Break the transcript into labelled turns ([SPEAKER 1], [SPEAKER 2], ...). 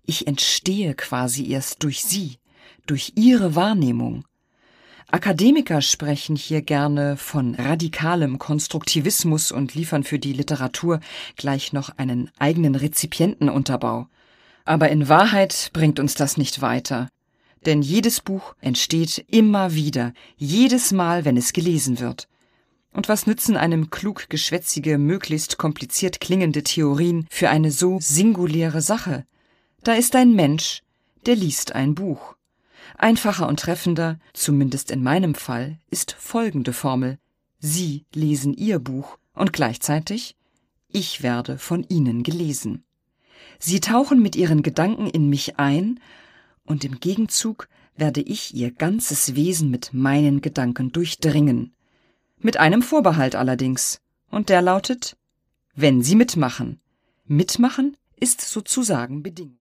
[SPEAKER 1] Ich entstehe quasi erst durch sie, durch ihre Wahrnehmung. Akademiker sprechen hier gerne von radikalem Konstruktivismus und liefern für die Literatur gleich noch einen eigenen Rezipientenunterbau. Aber in Wahrheit bringt uns das nicht weiter. Denn jedes Buch entsteht immer wieder, jedes Mal, wenn es gelesen wird. Und was nützen einem klug geschwätzige, möglichst kompliziert klingende Theorien für eine so singuläre Sache? Da ist ein Mensch, der liest ein Buch. Einfacher und treffender, zumindest in meinem Fall, ist folgende Formel. Sie lesen Ihr Buch und gleichzeitig ich werde von Ihnen gelesen. Sie tauchen mit Ihren Gedanken in mich ein und im Gegenzug werde ich Ihr ganzes Wesen mit meinen Gedanken durchdringen. Mit einem Vorbehalt allerdings, und der lautet, wenn Sie mitmachen. Mitmachen ist sozusagen bedingt.